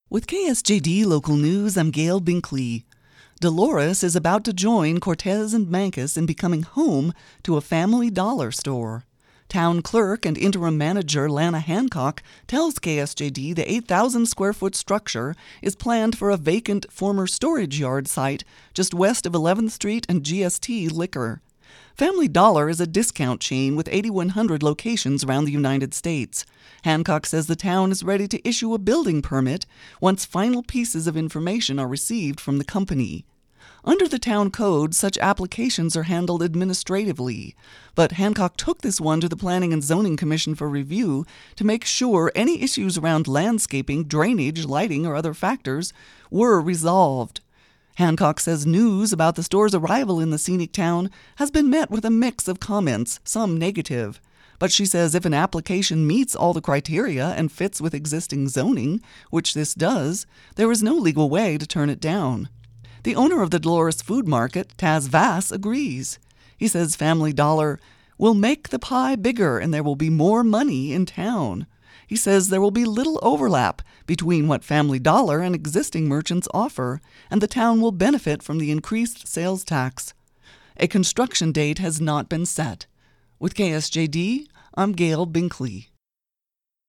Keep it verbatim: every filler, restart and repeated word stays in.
With K S J D Local News, I'm Gail Binkley. Dolores is about to join Cortez and Mancus in becoming home to a Family Dollar store. Town clerk and interim manager Lana Hancock tells K S J D the eight thousand square foot structure is planned for a vacant former storage yard site just west of eleventh Street and G S T Liquor. Family Dollar is a discount chain with eighty-one hundred locations around the United States. Hancock says the town is ready to issue a building permit once final pieces of information are received from the company. Under the town code, such applications are handled administratively, but Hancock took this one to the Planning and Zoning Commission for review to make sure any issues around landscaping, drainage, lighting, or other factors were resolved. Hancock says news about the store's arrival in the scenic town has been met with a mix of comments, some negative. But she says if an application meets all the criteria and fits with existing zoning, which this does, there is no legal way to turn it down. The owner of the Dolores Food Market, Taz Vass, agrees. He says Family Dollar will make the pie bigger and there will be more money in town. He says there will be little overlap between what Family Dollar and existing merchants offer, and the town will benefit from the increased sales tax. A construction date has not been set. With K S J D, I'm Gail Binkley.